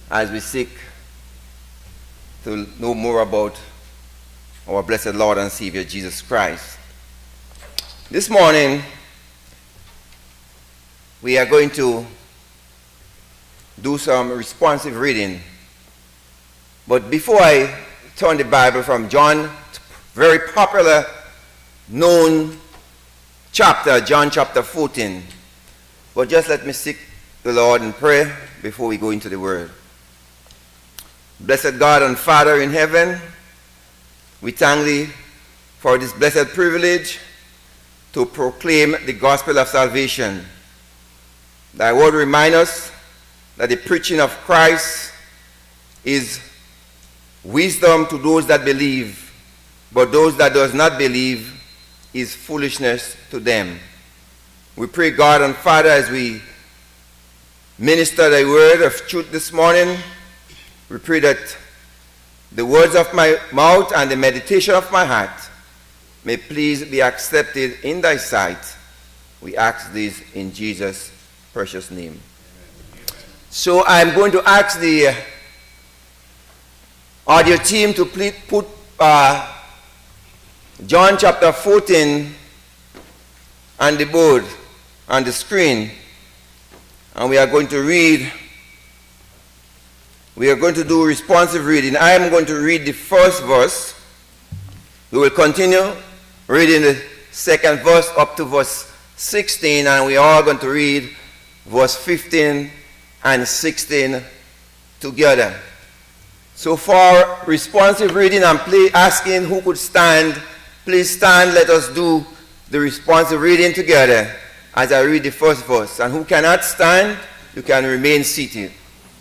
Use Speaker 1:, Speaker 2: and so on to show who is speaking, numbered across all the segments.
Speaker 1: as we seek to know more about our blessed Lord and Savior, Jesus Christ. This morning, we are going to do some responsive reading. But before I turn the Bible from John, very popular, known chapter, John chapter 14. But just let me seek the Lord in prayer before we go into the Word. Blessed God and Father in heaven, we thank Thee for this blessed privilege to proclaim the gospel of salvation. Thy word reminds us that the preaching of Christ is wisdom to those that believe, but those that does not believe is foolishness to them. We pray, God and Father, as we minister Thy word of truth this morning, we pray that the words of my mouth and the meditation of my heart may please be accepted in Thy sight. We ask this in Jesus' precious name. So I'm going to ask the audio team to please put John chapter 14 on the board, on the screen. And we are going to read. We are going to do responsive reading. I am going to read the first verse. We will continue reading the second verse up to verse 16, and we are going to read verse 15 and 16 together. So for responsive reading, I'm asking who could stand. Please stand. Let us do the responsive reading together as I read the first verse. And who cannot stand, you can remain seated.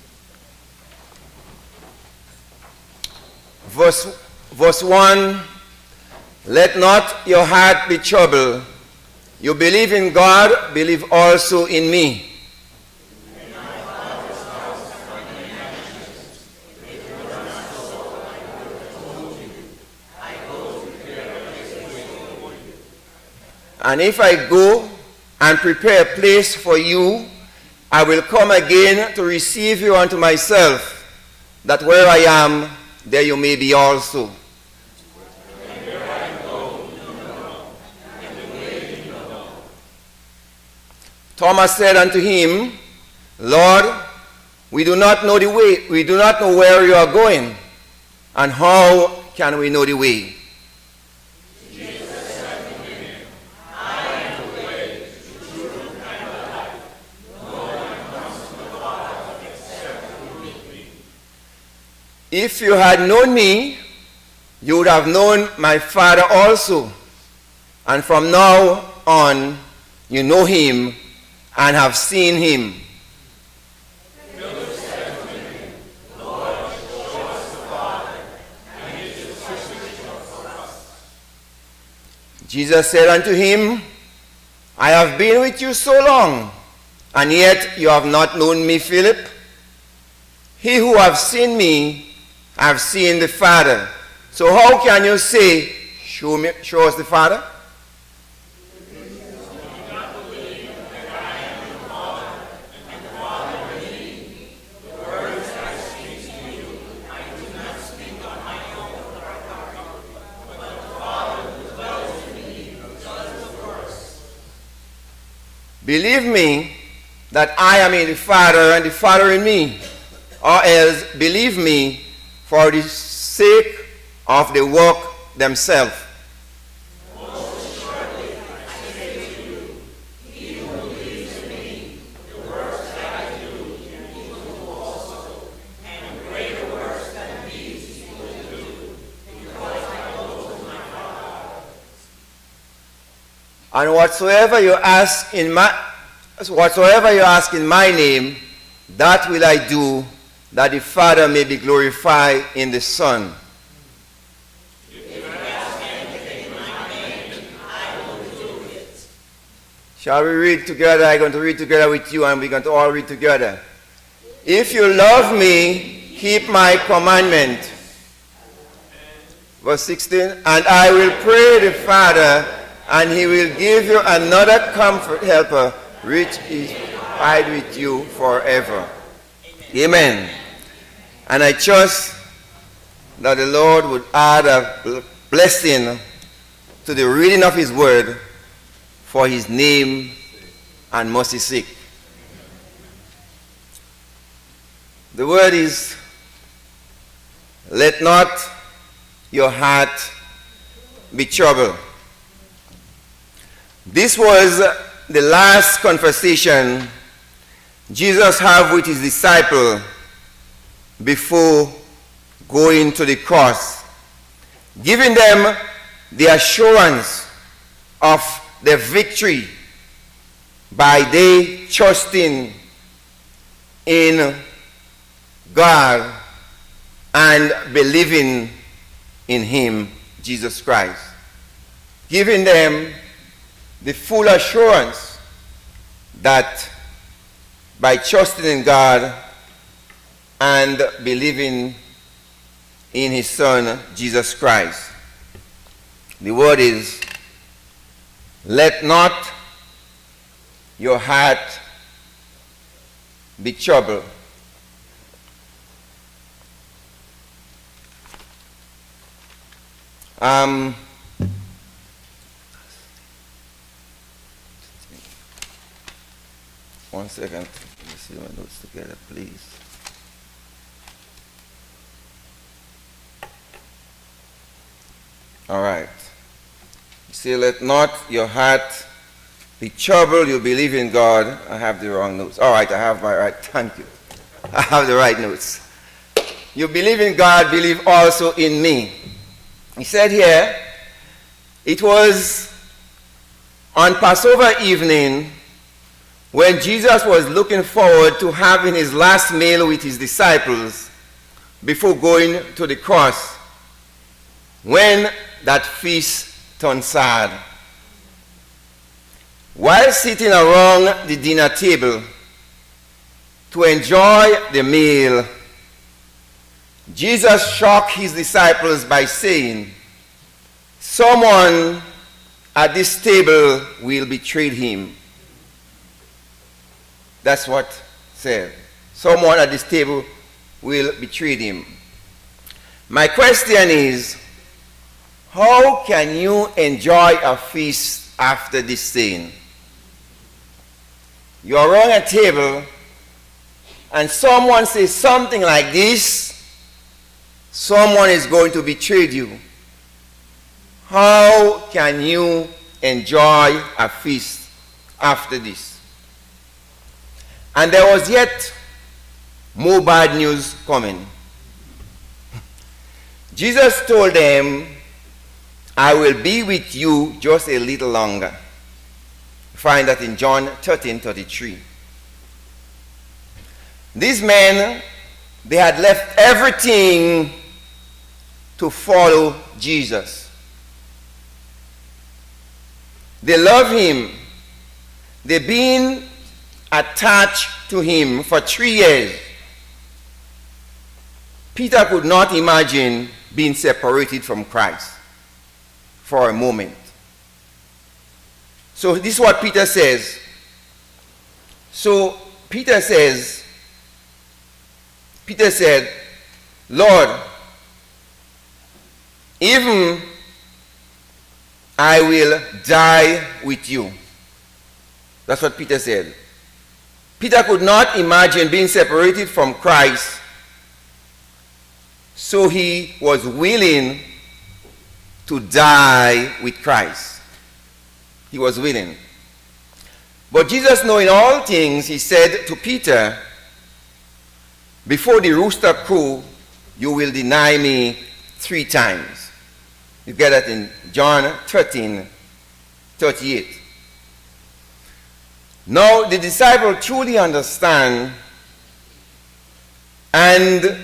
Speaker 1: Verse 1, let not your heart be troubled. You believe in God, believe also in me. And if I go and prepare a place for you, I will come again to receive you unto myself, that where I am, there you may be also. Thomas said unto him, Lord, we do not know the way, we do not know where you are going, and how can we know the way?
Speaker 2: Jesus said to him, I am the way, the truth, and the life. No one comes to the Father except through me.
Speaker 1: If you had known me, you would have known my Father also. And from now on, you know him and have seen him.
Speaker 2: Philip said to him, Lord, show us the Father, and it is sufficient for us.
Speaker 1: Jesus said unto him, I have been with you so long, and yet you have not known me, Philip. He who has seen me, have seen the Father. So how can you say, show us the Father? Believe me that I am in the Father and the Father in me, or else believe me for the sake of the work themselves.
Speaker 2: Most surely I say to you, he who believes in me, the works that I do, he will do also, and greater works than these he will do, because I go to my Father.
Speaker 1: And whatsoever you ask in my name, that will I do, that the Father may be glorified in the Son.
Speaker 2: If you ask anything in my name, I will do it.
Speaker 1: Shall we read together? I'm going to read together with you, and we're going to all read together. If you love me, keep my commandment. Verse 16, and I will pray the Father, and he will give you another comfort helper, which is abide with you forever. Amen. And I trust that the Lord would add a blessing to the reading of his word for his name and mercy's sake. The word is, let not your heart be troubled. This was the last conversation Jesus had with his disciple before going to the cross, giving them the assurance of their victory by they trusting in God and believing in him, Jesus Christ. Giving them the full assurance that by trusting in God and believing in his Son, Jesus Christ. The word is, let not your heart be troubled. One second. Let me see my notes together, please. All right. You say, let not your heart be troubled. You believe in God. I have the wrong notes. All right, I have my right. Thank you. I have the right notes. You believe in God, believe also in me. He said here, it was on Passover evening when Jesus was looking forward to having his last meal with his disciples before going to the cross, when that feast turned sad. While sitting around the dinner table to enjoy the meal, Jesus shocked his disciples by saying, someone at this table will betray him. That's what it said. Someone at this table will betray him. My question is, how can you enjoy a feast after this saying? You're around a table and someone says something like this, someone is going to betray you. How can you enjoy a feast after this? And there was yet more bad news coming. Jesus told them, I will be with you just a little longer. Find that in John 13:33. These men, they had left everything to follow Jesus. They love him. They've been attached to him for 3 years. Peter could not imagine being separated from Christ for a moment. So this is what Peter says. So Peter said, Lord, even I will die with you. That's what Peter said. Peter could not imagine being separated from Christ, so he was willing to die with Christ. He was willing. But Jesus, knowing all things, he said to Peter, before the rooster crow, you will deny me 3 times. You get that in John 13:38. Now the disciple truly understand and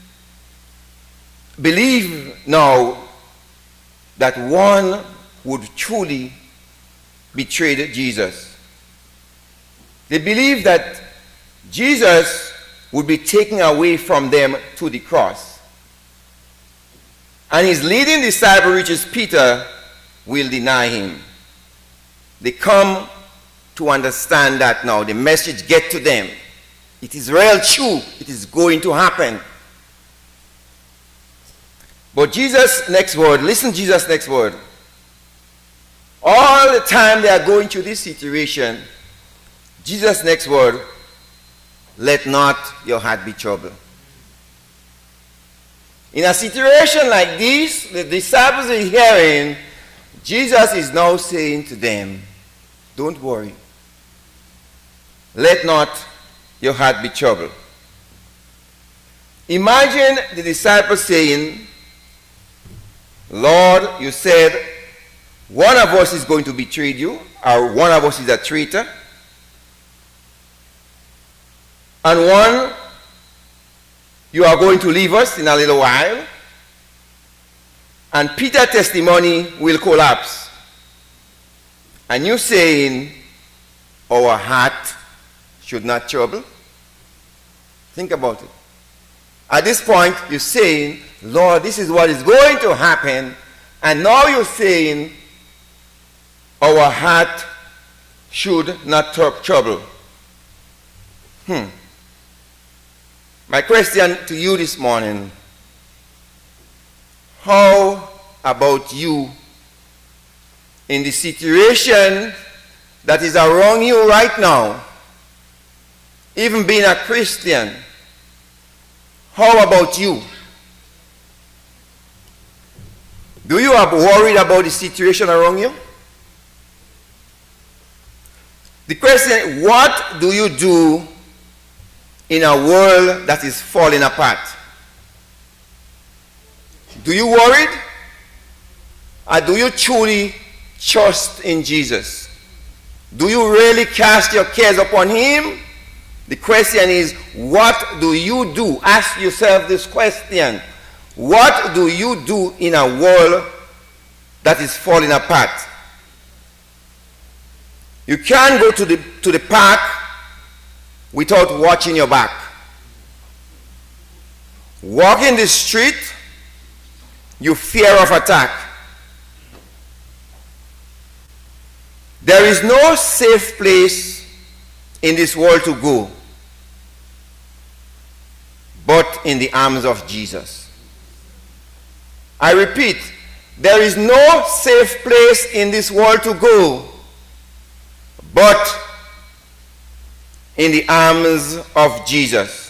Speaker 1: believe now that one would truly betray Jesus. They believe that Jesus would be taken away from them to the cross. And his leading disciple, which is Peter, will deny him. They come to understand that now. The message get to them. It is real true. It is going to happen. But Jesus' next word, listen to Jesus' next word. All the time they are going through this situation, Jesus' next word, let not your heart be troubled. In a situation like this, the disciples are hearing, Jesus is now saying to them, don't worry. Let not your heart be troubled. Imagine the disciples saying, Lord, you said one of us is going to betray you, or one of us is a traitor, and one, you are going to leave us in a little while, and Peter's testimony will collapse. And you saying, our heart should not trouble? Think about it. At this point, you're saying, Lord, this is what is going to happen, and now you're saying, our heart should not trouble. My question to you this morning, how about you in the situation that is around you right now, even being a Christian? How about you? Do you are worried about the situation around you? The question, what do you do in a world that is falling apart? Do you worried? Or do you truly trust in Jesus? Do you really cast your cares upon him? The question is, what do you do? Ask yourself this question. What do you do in a world that is falling apart? You can't go to the park without watching your back. Walking the street, you fear of attack. There is no safe place in this world to go but in the arms of Jesus. I repeat, there is no safe place in this world to go but in the arms of Jesus.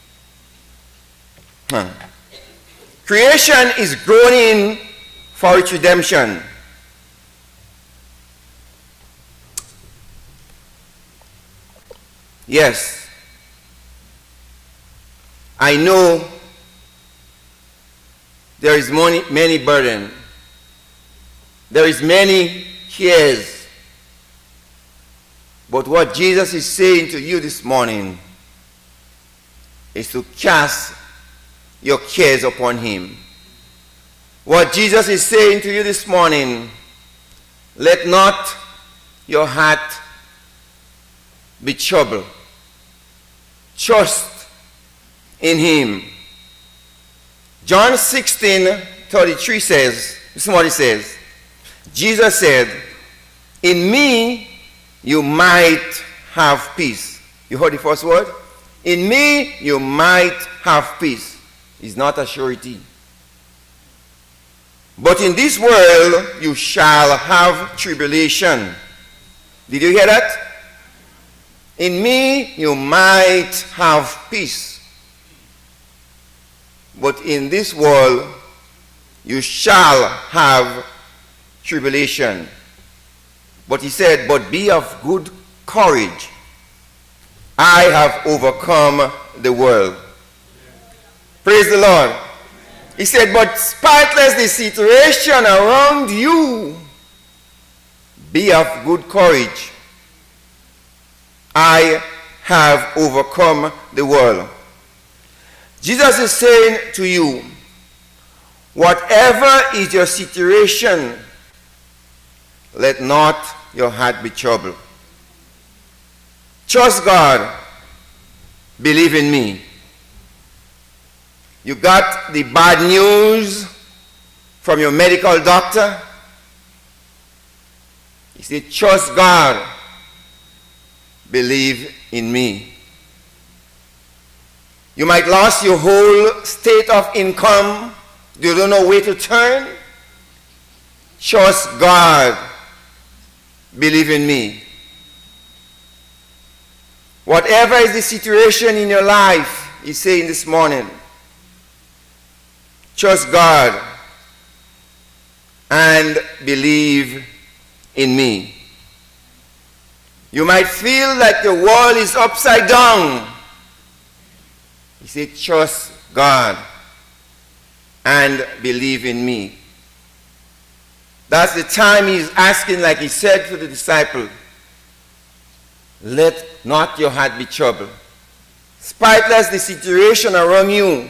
Speaker 1: Creation is groaning for its redemption. Yes, I know there is many burden. There is many cares. But what Jesus is saying to you this morning is to cast your cares upon him. What Jesus is saying to you this morning, let not your heart be troubled. Trust in him. John 16:33 says, this is what he says. Jesus said, in me you might have peace. You heard the first word? In me you might have peace. It's not a surety. But in this world you shall have tribulation. Did you hear that? In me you might have peace. But in this world you shall have tribulation. But he said, but be of good courage. I have overcome the world. Praise the Lord. He said, but spitless the situation around you, be of good courage. I have overcome the world. Jesus is saying to you, whatever is your situation, let not your heart be troubled. Trust God. Believe in me. You got the bad news from your medical doctor. He said, trust God. Believe in me. You might lose your whole state of income. You don't know where to turn? Trust God. Believe in me. Whatever is the situation in your life, he's saying this morning, trust God and believe in me. You might feel like the world is upside down. He said, trust God and believe in me. That's the time he's asking, like he said to the disciple, let not your heart be troubled. Spitless the situation around you,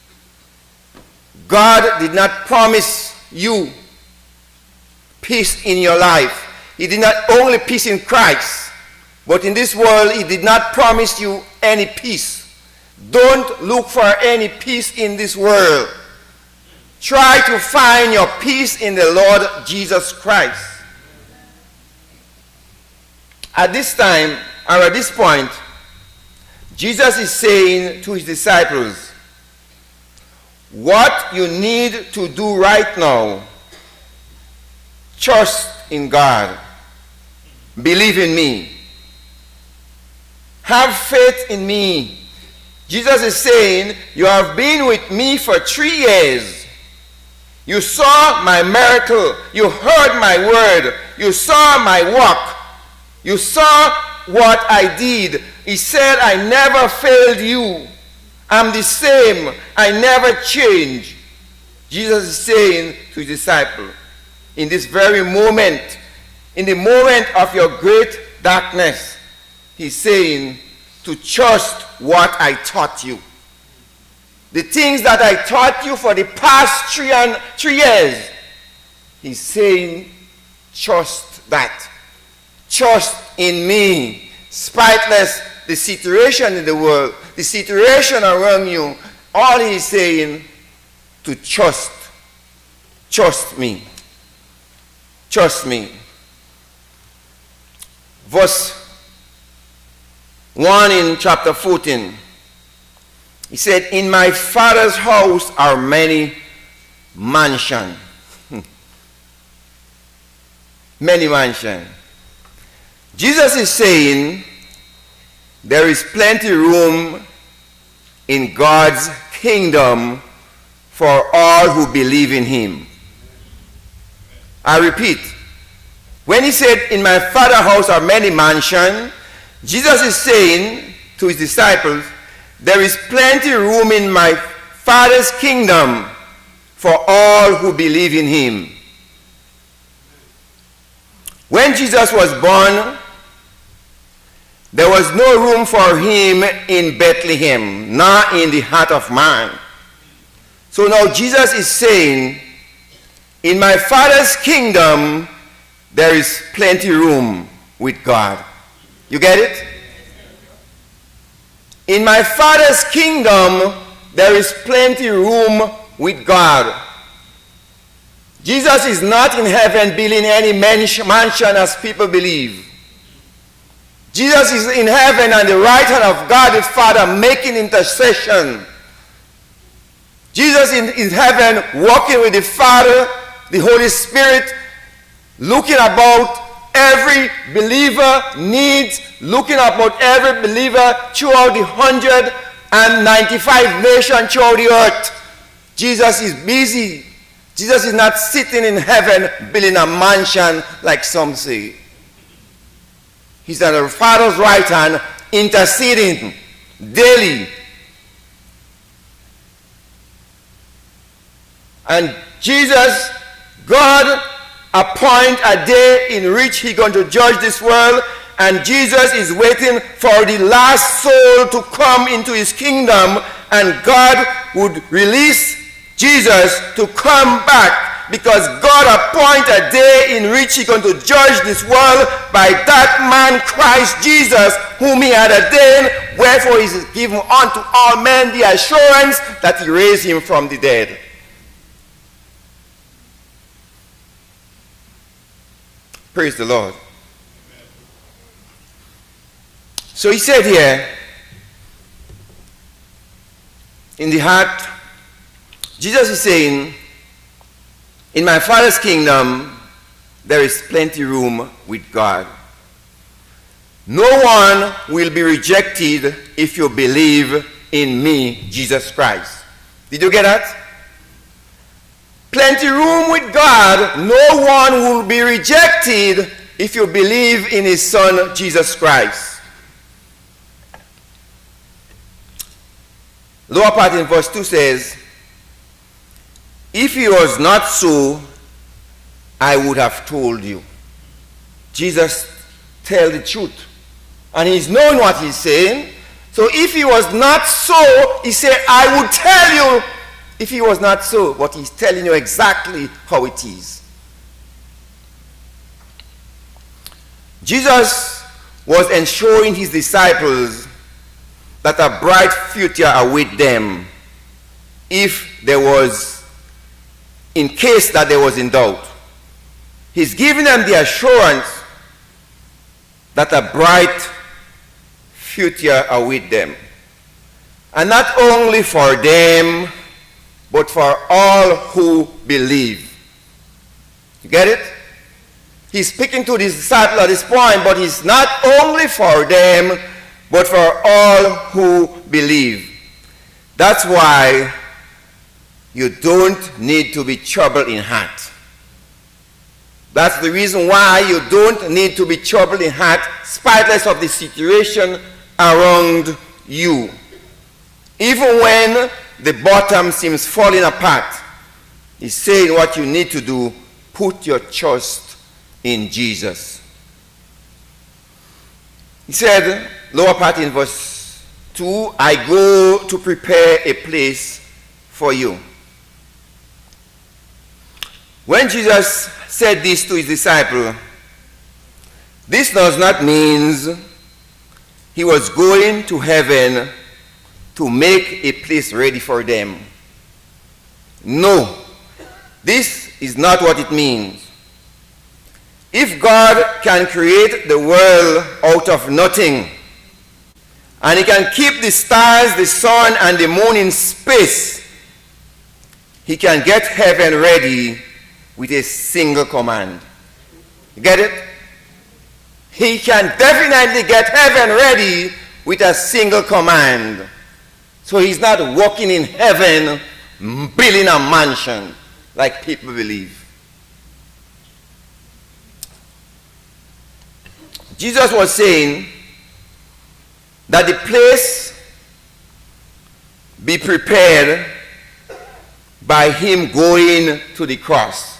Speaker 1: God did not promise you peace in your life. He did not only peace in Christ, but in this world he did not promise you any peace. Don't look for any peace in this world. Try to find your peace in the Lord Jesus Christ. At this time, or at this point, Jesus is saying to his disciples, what you need to do right now, trust in God. Believe in me. Have faith in me. Jesus is saying, you have been with me for 3 years. You saw my miracle. You heard my word. You saw my work. You saw what I did. He said, I never failed you. I'm the same. I never change. Jesus is saying to his disciple, in this very moment, in the moment of your great darkness, he's saying to trust what I taught you. The things that I taught you for the past 3 years, he's saying, trust that. Trust in me. Spitless the situation in the world, the situation around you, all he's saying, to trust. Trust me. Trust me. Verse 1 in chapter 14. He said, in my Father's house are many mansions. Many mansions. Jesus is saying, there is plenty room in God's kingdom for all who believe in him. I repeat, when he said, in my Father's house are many mansions, Jesus is saying to his disciples, there is plenty room in my Father's kingdom for all who believe in him. When Jesus was born, there was no room for him in Bethlehem, nor in the heart of man. So now Jesus is saying, in my Father's kingdom, there is plenty room with God. You get it? In my Father's kingdom, there is plenty room with God. Jesus is not in heaven building any mansion as people believe. Jesus is in heaven on the right hand of God the Father making intercession. Jesus is in heaven walking with the Father, the Holy Spirit, looking about every believer needs, looking about every believer throughout the 195 nations throughout the earth. Jesus is busy. Jesus is not sitting in heaven building a mansion like some say. He's at the Father's right hand interceding daily. And Jesus, God, appoint a day in which he's going to judge this world, and Jesus is waiting for the last soul to come into his kingdom, and God would release Jesus to come back, because God appoint a day in which he's going to judge this world by that man Christ Jesus, whom he had ordained, wherefore he is given unto all men the assurance that he raised him from the dead. Praise the Lord. So he said here, in the heart, Jesus is saying, in my Father's kingdom, there is plenty room with God. No one will be rejected if you believe in me, Jesus Christ. Did you get that? Plenty room with God. No one will be rejected if you believe in his Son, Jesus Christ. Lower part in verse 2 says, if it was not so, I would have told you. Jesus tells the truth. And he's knowing what he's saying. So if he was not so, he said, I would tell you if he was not so. But he's telling you exactly how it is. Jesus was ensuring his disciples that a bright future await them if there was, in case that there was in doubt. He's giving them the assurance that a bright future await them. And not only for them, but for all who believe. You get it? He's speaking to his disciples at this point, but it's not only for them, but for all who believe. That's why you don't need to be troubled in heart. That's the reason why you don't need to be troubled in heart, spitless of the situation around you. Even when the bottom seems falling apart, he's saying what you need to do, put your trust in Jesus. He said, lower part in verse 2, I go to prepare a place for you. When Jesus said this to his disciple, this does not mean he was going to heaven to make a place ready for them. No, this is not what it means. If God can create the world out of nothing, and he can keep the stars, the sun, and the moon in space, he can get heaven ready with a single command. You get it? He can definitely get heaven ready with a single command. So he's not walking in heaven building a mansion like people believe. Jesus was saying that the place be prepared by him going to the cross.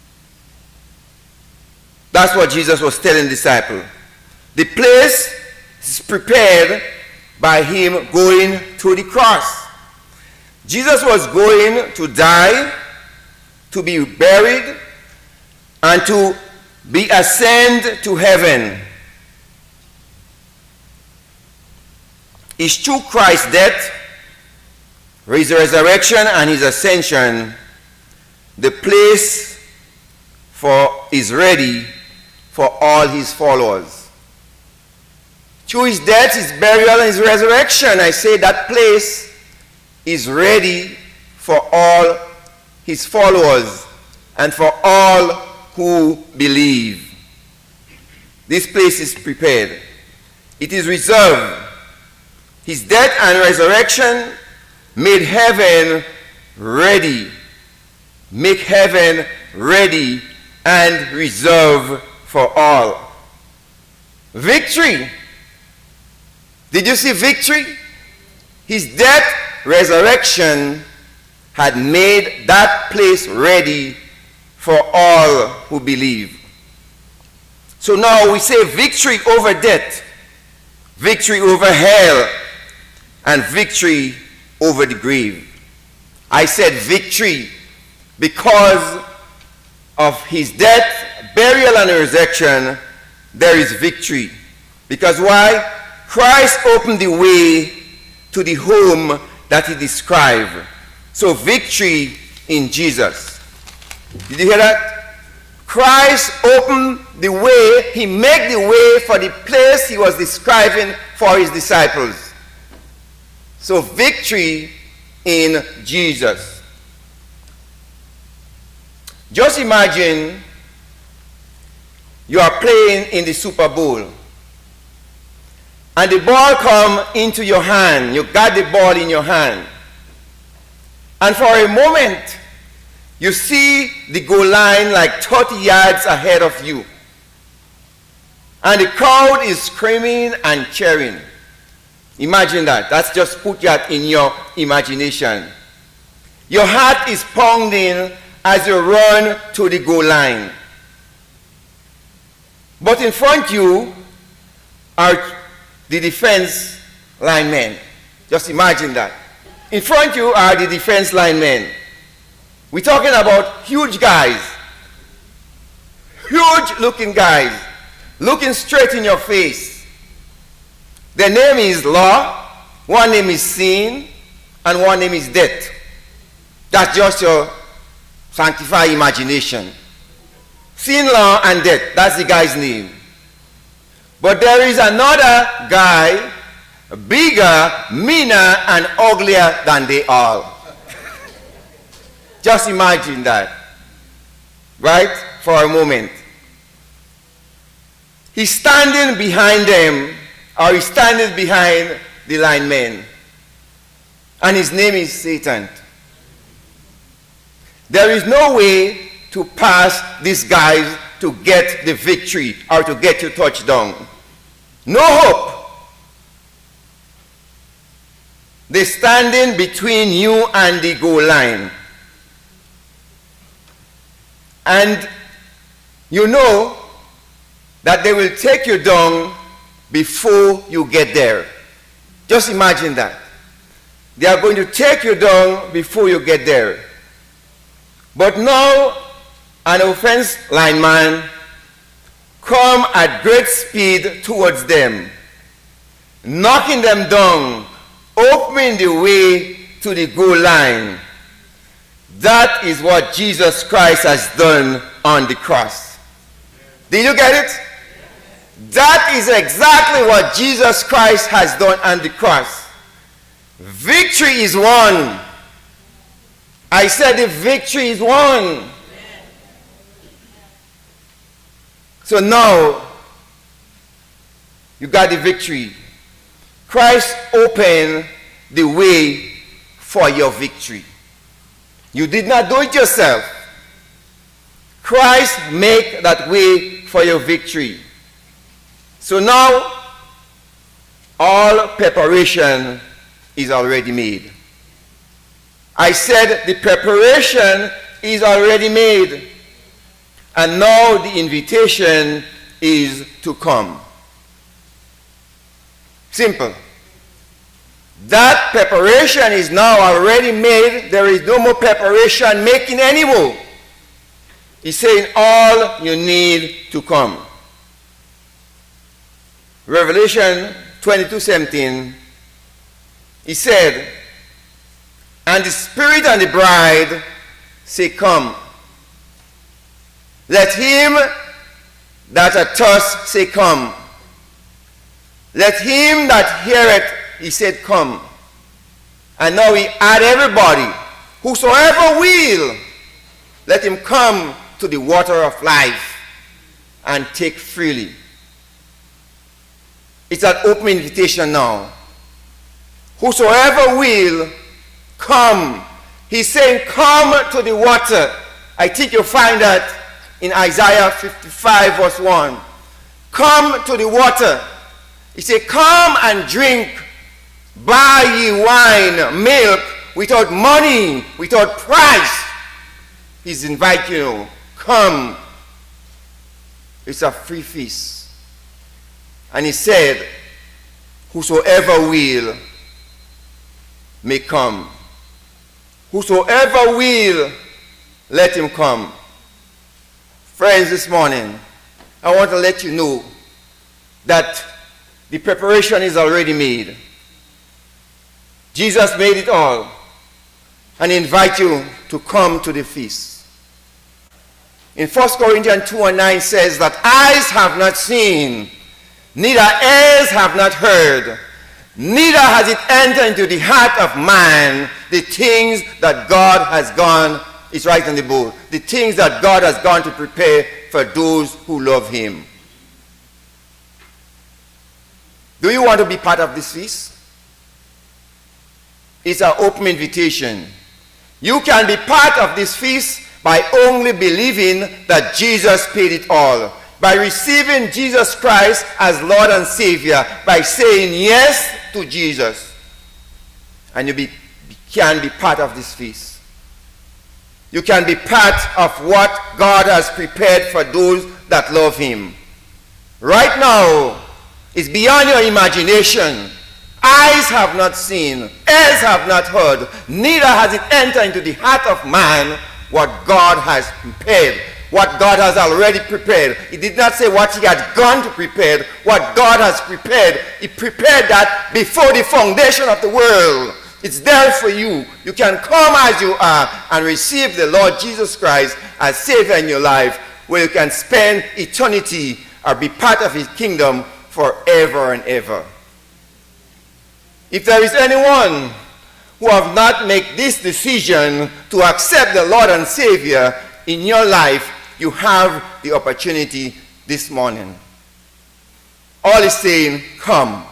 Speaker 1: That's what Jesus was telling the disciple. The place is prepared by him going to the cross. Jesus was going to die, to be buried, and to be ascended to heaven. It's through Christ's death, his resurrection, and his ascension, the place is ready for all his followers. Through his death, his burial, and his resurrection, I say that place is ready for all his followers and for all who believe. This place is prepared. It is reserved. His death and resurrection made heaven ready. Make heaven ready and reserved for all. Victory. Did you see victory? His death, resurrection had made that place ready for all who believe. So now we say victory over death, victory over hell, and victory over the grave. I said victory because of his death, burial, and resurrection, there is victory. Because why? Christ opened the way to the home that he described. So victory in Jesus. Did you hear that? Christ opened the way, he made the way for the place he was describing for his disciples. So victory in Jesus. Just imagine you are playing in the Super Bowl and the ball come into your hand. You got the ball in your hand. And for a moment, you see the goal line like 30 yards ahead of you. And the crowd is screaming and cheering. Imagine that. That's just put that in your imagination. Your heart is pounding as you run to the goal line. But in front of you are the defense linemen. Just imagine that. In front of you are the defense linemen. We're talking about huge guys. Huge looking guys. Looking straight in your face. Their name is Law, one name is Sin, and one name is Death. That's just your sanctified imagination. Sin, Law, and Death, that's the guy's name. But there is another guy, bigger, meaner, and uglier than they all. Just imagine that, right, for a moment. He's standing behind them, or he's standing behind the linemen. And his name is Satan. There is no way to pass these guys to get the victory or to get your touchdown. No hope. They're standing between you and the goal line. And you know that they will take you down before you get there. Just imagine that. They are going to take you down before you get there. But now, an offense lineman come at great speed towards them, knocking them down, opening the way to the goal line. That is what Jesus Christ has done on the cross. Did you get it? That is exactly what Jesus Christ has done on the cross. Victory is won. I said the victory is won. So now, you got the victory. Christ opened the way for your victory. You did not do it yourself. Christ made that way for your victory. So now, all preparation is already made. I said the preparation is already made. And now the invitation is to come. Simple. That preparation is now already made. There is no more preparation making anymore. He's saying all you need to come. Revelation 22:17, he said, and the Spirit and the bride say, come. Let him that hath thirst say, come. Let him that heareth, he said, come. And now we add everybody, whosoever will, let him come to the water of life and take freely. It's an open invitation now. Whosoever will, come. He's saying, come to the water. I think you'll find that in Isaiah 55 verse 1. Come to the water. He said, come and drink. Buy ye wine, milk, without money, without price. He's inviting you. Come. It's a free feast. And he said, whosoever will may come. Whosoever will, let him come. Friends, this morning, I want to let you know that the preparation is already made. Jesus made it all and invite you to come to the feast. In 1 Corinthians 2:9 says that eyes have not seen, neither ears have not heard, neither has it entered into the heart of man the things that God has gone is right on the board. The things that God has gone to prepare for those who love him. Do you want to be part of this feast? It's an open invitation. You can be part of this feast by only believing that Jesus paid it all. By receiving Jesus Christ as Lord and Savior. By saying yes to Jesus. And you can be part of this feast. You can be part of what God has prepared for those that love him. Right now, it's beyond your imagination. Eyes have not seen, ears have not heard, neither has it entered into the heart of man what God has prepared, what God has already prepared. He did not say what he had gone to prepare, what God has prepared. He prepared that before the foundation of the world. It's there for you. You can come as you are and receive the Lord Jesus Christ as Savior in your life, where you can spend eternity or be part of his kingdom forever and ever. If there is anyone who have not made this decision to accept the Lord and Savior in your life, you have the opportunity this morning. All is saying, come.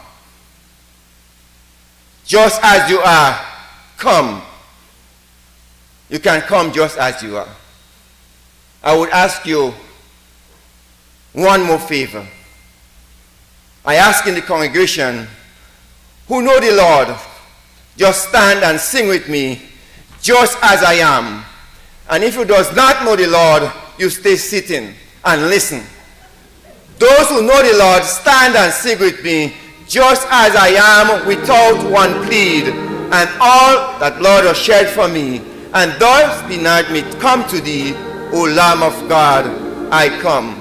Speaker 1: Just as you are, come. You can come just as you are. I would ask you one more favor. I ask in the congregation, who know the Lord, just stand and sing with me, just as I am. And if you does not know the Lord, you stay sitting and listen. Those who know the Lord, stand and sing with me, just as I am, without one plead, and all that Lord has shed for me, and thus denied me, come to thee, O Lamb of God, I come.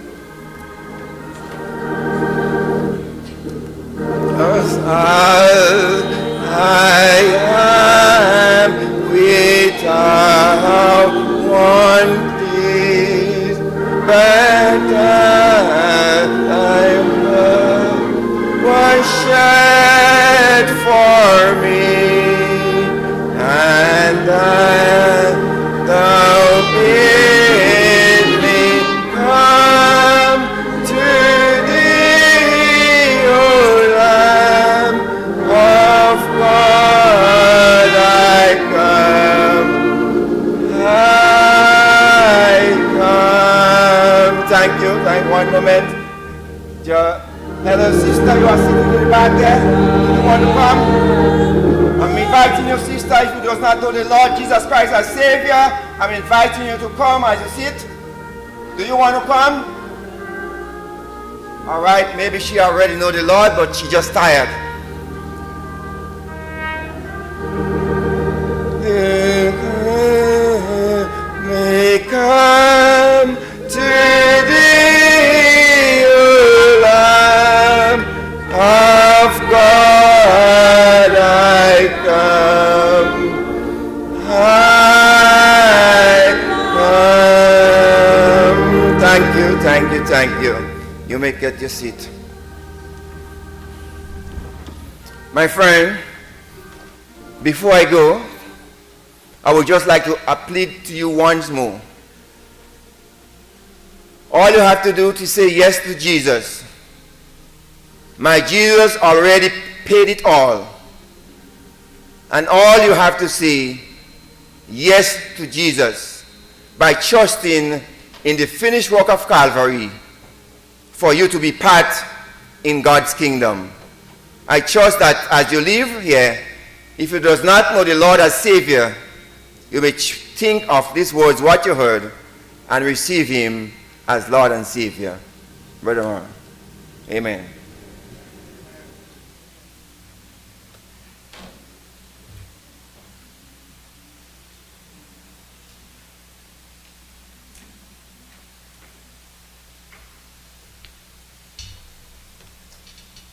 Speaker 1: Just as I am, without one plea, but thy blood was shed for me, and thou bid me come to thee, O Lamb of God, I come. Thank you. One moment. Hello, sister, you are sitting in the back there. You want to come? I'm inviting you, sister, if you do not know the Lord Jesus Christ as Savior, I'm inviting you to come as you sit. Do you want to come? All right, maybe she already know the Lord, but she just tired. May come to thee, O Lamb of God, I come. Thank you. You may get your seat. My friend, before I go, I would just like to plead to you once more. All you have to do to say yes to Jesus. My Jesus already paid it all. And all you have to say yes to Jesus by trusting in the finished work of Calvary for you to be part in God's kingdom. I trust that as you live here, if you does not know the Lord as Savior, you may think of these words, what you heard, and receive him as Lord and Savior. Brother Mark. Amen.